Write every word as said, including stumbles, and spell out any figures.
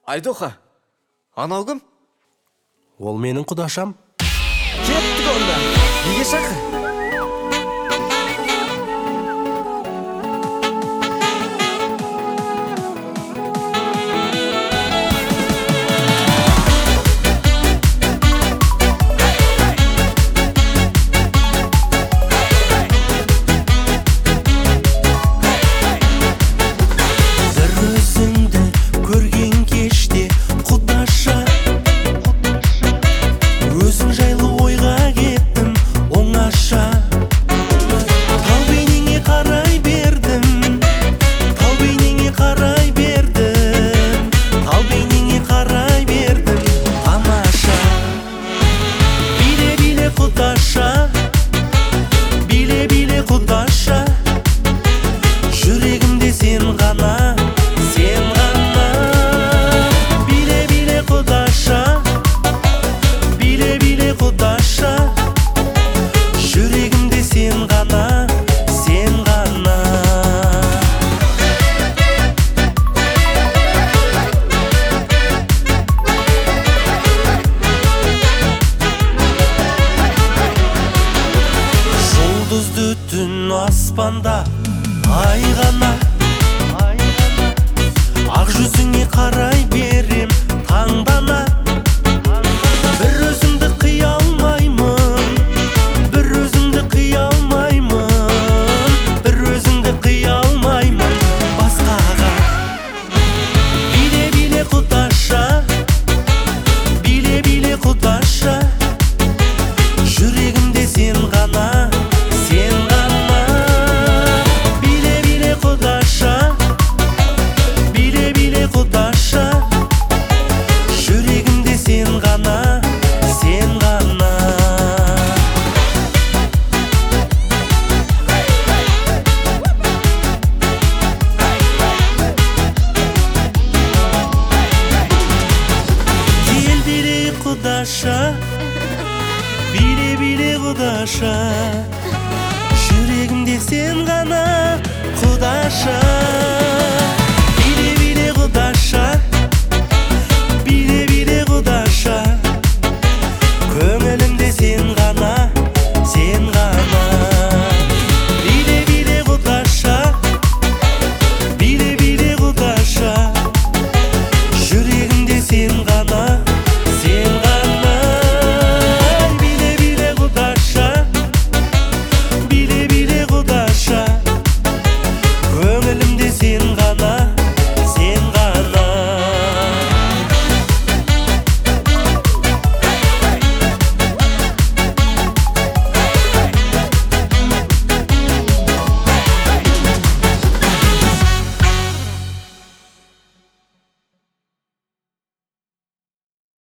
Айдоха, анау кім? Ол менің құдашам. Кеттік онда, неге шақыр? Түн аспанда ай ғана, ақ жүзіңе қарай берем таңдана. Бір өзіңді қия алмаймын, бір өзіңді қия алмаймын, бір өзіңді қия алмаймын басқаға. Биле биле құдаша, биле биле құдаша, жүрегімде сен ғана, сен ғана. Биле биле құдаша, биле биле құдаша, жүрегімде сен ғана, сен ғана. Кел биле құдаша, биле биле құдаша, жүрегімде сен ғана құдаша. Биле биле құдаша, биле биле құдаша, көңілімде сен ғана, сен ғана. Биле биле құдаша, биле биле құдаша, жүрегімде сен ғана.